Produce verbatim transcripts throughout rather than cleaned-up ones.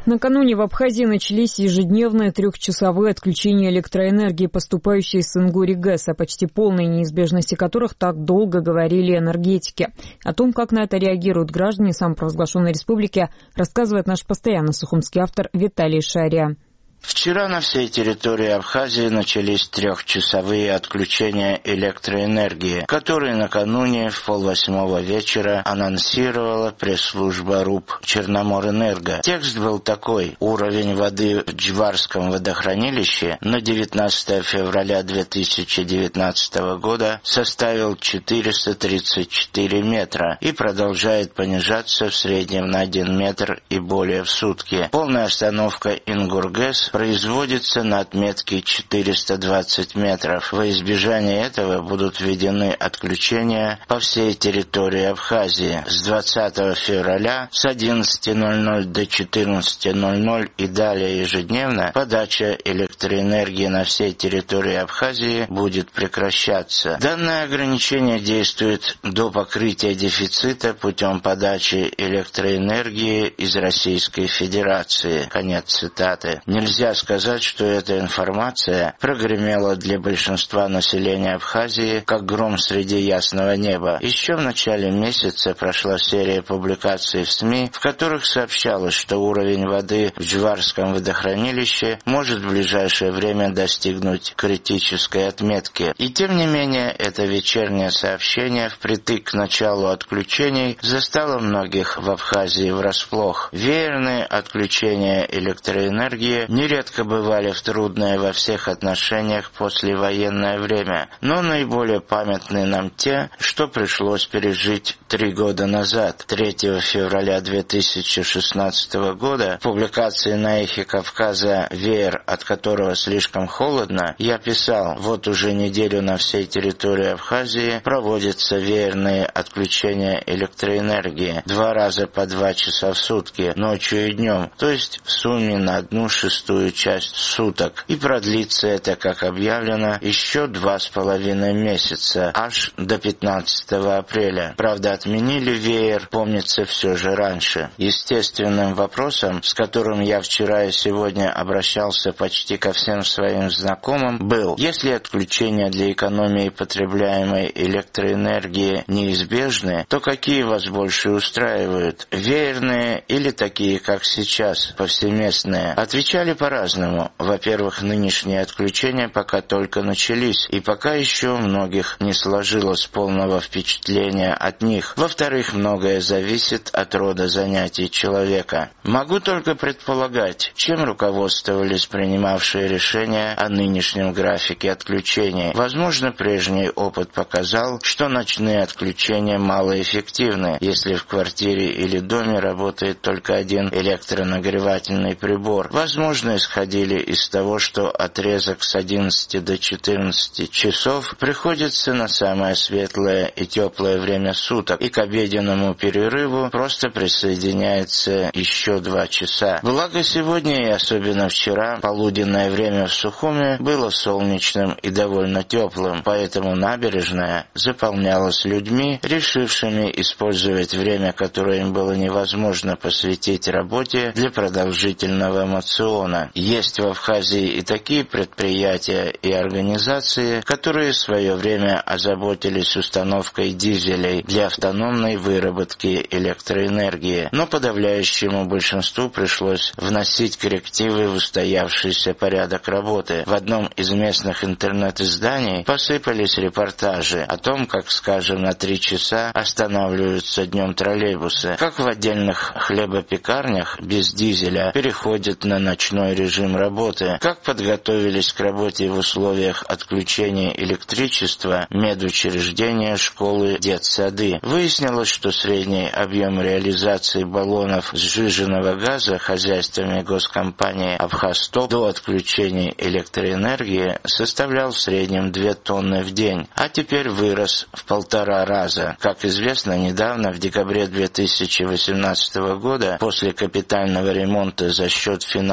Накануне в Абхазии начались ежедневные трехчасовые отключения электроэнергии, поступающей с Ингури ГЭС, о почти полной неизбежности которых так долго говорили энергетики. О том, как на это реагируют граждане самопровозглашенной республики, рассказывает наш постоянно сухумский автор Виталий Шария. Вчера на всей территории Абхазии начались трехчасовые отключения электроэнергии, которые накануне в полвосьмого вечера анонсировала пресс-служба РУП «Черноморэнерго». Текст был такой: уровень воды в Джварском водохранилище на девятнадцатое февраля две тысячи девятнадцатого года составил четыреста тридцать четыре метра и продолжает понижаться в среднем на один метр и более в сутки. Полная остановка Ингургэс производится на отметке четыреста двадцать метров. Во избежание этого будут введены отключения по всей территории Абхазии с двадцатого февраля с одиннадцати ноль-ноль до четырнадцати ноль-ноль и далее ежедневно подача электроэнергии на всей территории Абхазии будет прекращаться. Данное ограничение действует до покрытия дефицита путем подачи электроэнергии из Российской Федерации. Конец цитаты. Нельзя Нельзя сказать, что эта информация прогремела для большинства населения Абхазии как гром среди ясного неба. Еще в начале месяца прошла серия публикаций в СМИ, в которых сообщалось, что уровень воды в Джварском водохранилище может в ближайшее время достигнуть критической отметки. И тем не менее, это вечернее сообщение впритык к началу отключений застало многих в Абхазии врасплох. Веерные отключения электроэнергии нередко бывали в трудное во всех отношениях послевоенное время, но наиболее памятны нам те, что пришлось пережить три года назад. третьего февраля две тысячи шестнадцатого года в публикации на Эхе Кавказа «Веер, от которого слишком холодно» я писал: вот уже неделю на всей территории Абхазии проводятся веерные отключения электроэнергии два раза по два часа в сутки, ночью и днем, то есть в сумме на одну шестую часть суток. И продлится это, как объявлено, еще два с половиной месяца, аж до пятнадцатого апреля. Правда, отменили веер, помнится, все же раньше. Естественным вопросом, с которым я вчера и сегодня обращался почти ко всем своим знакомым, был: если отключения для экономии потребляемой электроэнергии неизбежны, то какие вас больше устраивают? Веерные или такие, как сейчас, повсеместные? Отвечали по-разному. Во-первых, нынешние отключения пока только начались, и пока еще у многих не сложилось полного впечатления от них. Во-вторых, многое зависит от рода занятий человека. Могу только предполагать, чем руководствовались принимавшие решения о нынешнем графике отключений. Возможно, прежний опыт показал, что ночные отключения малоэффективны, если в квартире или доме работает только один электронагревательный прибор. Возможно, исходили из того, что отрезок с одиннадцати до четырнадцати часов приходится на самое светлое и теплое время суток, и к обеденному перерыву просто присоединяется еще два часа. Благо сегодня и особенно вчера полуденное время в Сухуме было солнечным и довольно теплым, поэтому набережная заполнялась людьми, решившими использовать время, которое им было невозможно посвятить работе, для продолжительного мациона. Есть в Абхазии и такие предприятия и организации, которые в свое время озаботились установкой дизелей для автономной выработки электроэнергии, но подавляющему большинству пришлось вносить коррективы в устоявшийся порядок работы. В одном из местных интернет-изданий посыпались репортажи о том, как, скажем, на три часа останавливаются днем троллейбусы, как в отдельных хлебопекарнях без дизеля переходят на ночной режим работы, как подготовились к работе в условиях отключения электричества медучреждения, школы, детсады. Выяснилось, что средний объем реализации баллонов сжиженного газа хозяйствами госкомпании «Абхазтоп» до отключения электроэнергии составлял в среднем две тонны в день, а теперь вырос в полтора раза. Как известно, недавно, в декабре две тысячи восемнадцатого года, после капитального ремонта за счет финансовых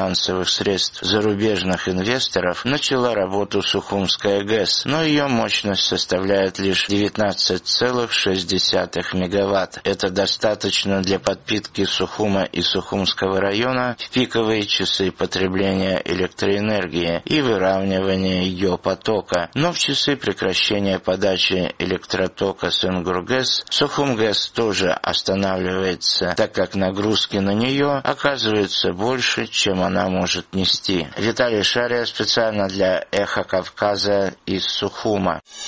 финансовых средств зарубежных инвесторов начала работу Сухумская ГЭС, но ее мощность составляет лишь девятнадцать целых шесть десятых мегаватт. Это достаточно для подпитки Сухума и Сухумского района в пиковые часы потребления электроэнергии и выравнивания ее потока. Но в часы прекращения подачи электротока Сынгур-ГЭС Сухум-ГЭС тоже останавливается, так как нагрузки на нее оказываются больше, чем она может нести. Виталий Шария специально для «Эхо Кавказа» из Сухума.